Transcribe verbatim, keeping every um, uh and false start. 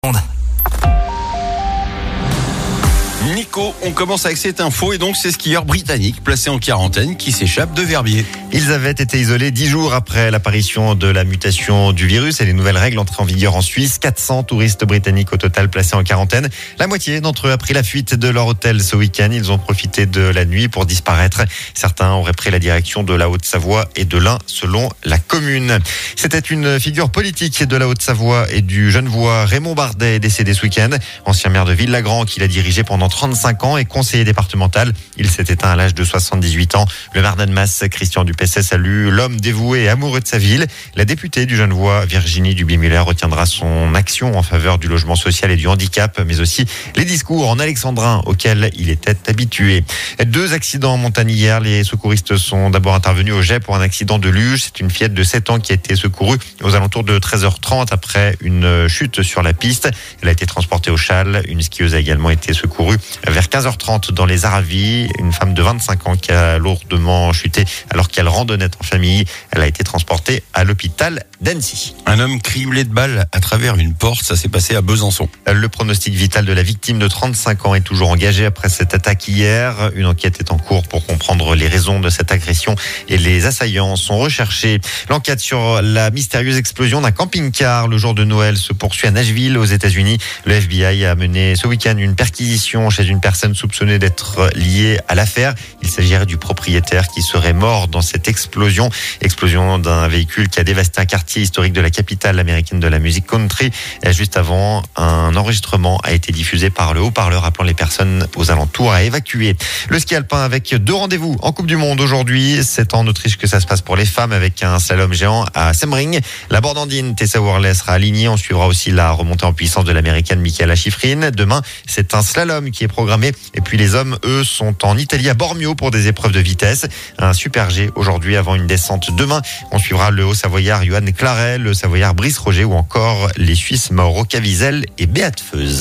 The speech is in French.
Nico, on commence avec cette info et donc ces skieurs britanniques placés en quarantaine qui s'échappent de Verbier. Ils avaient été isolés dix jours après l'apparition de la mutation du virus et les nouvelles règles entrées en vigueur en Suisse. quatre cents touristes britanniques au total placés en quarantaine. La moitié d'entre eux a pris la fuite de leur hôtel ce week-end. Ils ont profité de la nuit pour disparaître. Certains auraient pris la direction de la Haute-Savoie et de l'Ain selon la commune. C'était une figure politique de la Haute-Savoie et du Genevois. Raymond Bardet est décédé ce week-end. Ancien maire de Villagrand qu'il a dirigé pendant trente-cinq ans et conseiller départemental. Il s'est éteint à l'âge de soixante-dix-huit ans. Le maire d'Annemasse, Christian Dupessé, salue l'homme dévoué et amoureux de sa ville. La députée du Genevois, Virginie Duby-Muller, retiendra son action en faveur du logement social et du handicap, mais aussi les discours en alexandrin auxquels il était habitué. Deux accidents en montagne hier. Les secouristes sont d'abord intervenus au Jet pour un accident de luge. C'est une fillette de sept ans qui a été secourue aux alentours de treize heures trente après une chute sur la piste. Elle a été transportée au Châle. Une skieuse a également été secourue vers quinze heures trente dans les Aravis. Une femme de vingt-cinq ans qui a lourdement chuté alors qu'elle randonnait en famille. Elle a été transportée à l'hôpital d'Annecy. Un homme criblé de balles à travers une porte, ça s'est passé à Besançon. Le pronostic vital de la victime de trente-cinq ans est toujours engagé après cette attaque hier. Une enquête est en cours pour comprendre les raisons de cette agression et les assaillants sont recherchés. L'enquête sur la mystérieuse explosion d'un camping-car le jour de Noël se poursuit à Nashville, aux États-Unis. Le F B I a mené ce week-end une perquisition chez une personne soupçonnée d'être liée à l'affaire. Il s'agirait du propriétaire qui serait mort dans cette explosion. Explosion d'un véhicule qui a dévasté un quartier historique de la capitale américaine de la musique country. Juste avant, un enregistrement a été diffusé par le haut-parleur appelant les personnes aux alentours à évacuer. Le ski alpin avec deux rendez-vous en Coupe du Monde aujourd'hui. C'est en Autriche que ça se passe pour les femmes avec un slalom géant à Semmering. La bordandine Tessa Worley sera alignée. On suivra aussi la remontée en puissance de l'américaine Michaela Schifrin. Demain, c'est un slalom qui est programmé. Et puis les hommes, eux, sont en Italie à Bormio pour des épreuves de vitesse. Un super G aujourd'hui avant une descente demain. On suivra le Haut-Savoyard Johan Claret, le Savoyard Brice Roger ou encore les Suisses Mauro Caviezel et Beat Feuz.